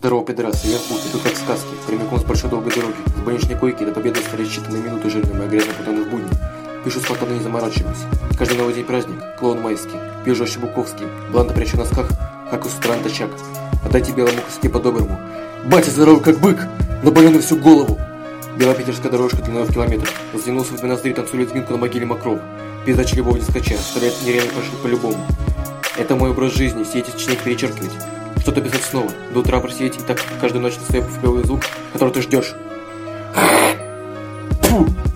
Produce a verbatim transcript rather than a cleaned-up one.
Здорово, пидорасы, я в путь, иду как в сказке, прямиком с большой долгой дороги, с больничной койки до победы остались считанные минуты жирными, а грязно потонув будни. Пишу спонтанно, не заморачиваюсь. Каждый новый день праздник, клоун майский, пью жестче Буковский, бланта прячу в носках, как у сутра антачак. Отдайте белому коске по-доброму. Батя здоровый как бык, напален на всю голову. Белая питерская дорожка длиной в километр, раздвинулся в две ноздри, танцует Минку на могиле Макров. Передача любовь скача, стреляет нереально пошли по-любому. Это мой образ жизни, сидеть и сочинять, перечеркивать. Что-то писать снова, до утра просидеть и так каждую ночь на свой вплевый звук, который ты ждешь. Фу!